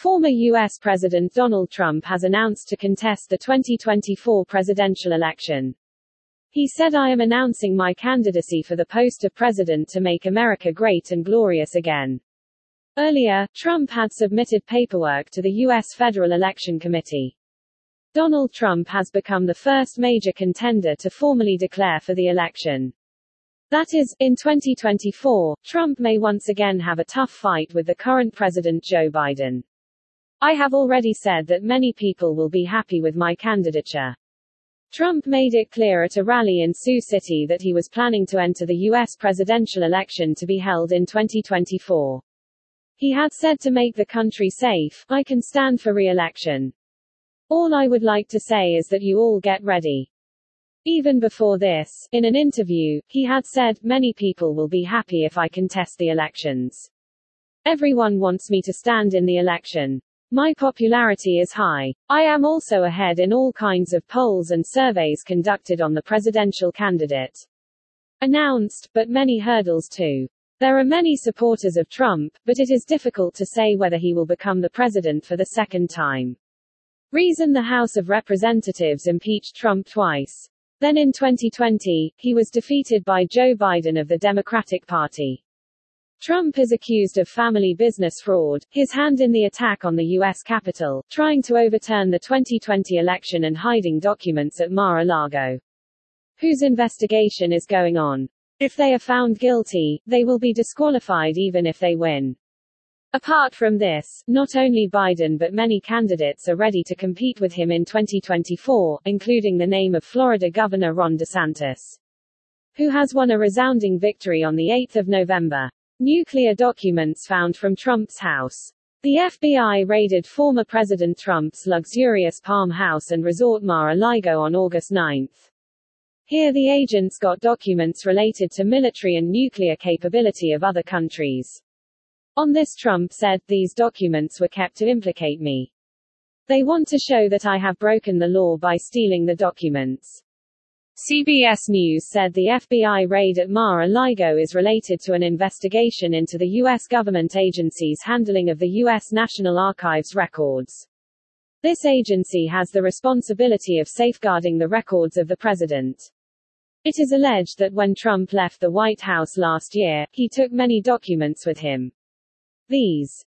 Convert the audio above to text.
Former U.S. President Donald Trump has announced to contest the 2024 presidential election. He said, "I am announcing my candidacy for the post of president to make America great and glorious again." Earlier, Trump had submitted paperwork to the U.S. Federal Election Committee. Donald Trump has become the first major contender to formally declare for the election. That is, in 2024, Trump may once again have a tough fight with the current president Joe Biden. "I have already said that many people will be happy with my candidature." Trump made it clear at a rally in Sioux City that he was planning to enter the U.S. presidential election to be held in 2024. He had said, "To make the country safe, I can stand for re-election. All I would like to say is that you all get ready." Even before this, in an interview, he had said, "Many people will be happy if I contest the elections. Everyone wants me to stand in the election. My popularity is high. I am also ahead in all kinds of polls and surveys conducted on the presidential candidate. Announced, but many hurdles too. There are many supporters of Trump, but it is difficult to say whether he will become the president for the second time." Reason: the House of Representatives impeached Trump twice. Then in 2020, he was defeated by Joe Biden of the Democratic Party. Trump is accused of family business fraud, his hand in the attack on the U.S. Capitol, trying to overturn the 2020 election, and hiding documents at Mar-a-Lago, whose investigation is going on. If they are found guilty, they will be disqualified even if they win. Apart from this, not only Biden but many candidates are ready to compete with him in 2024, including the name of Florida Governor Ron DeSantis, who has won a resounding victory on the 8th of November. Nuclear documents found from Trump's house. The FBI raided former President Trump's luxurious Palm House and Resort Mar-a-Lago on August 9. Here the agents got documents related to military and nuclear capability of other countries. On this, Trump said, "These documents were kept to implicate me. They want to show that I have broken the law by stealing the documents." CBS News said the FBI raid at Mar-a-Lago is related to an investigation into the U.S. government agency's handling of the U.S. National Archives records. This agency has the responsibility of safeguarding the records of the president. It is alleged that when Trump left the White House last year, he took many documents with him. These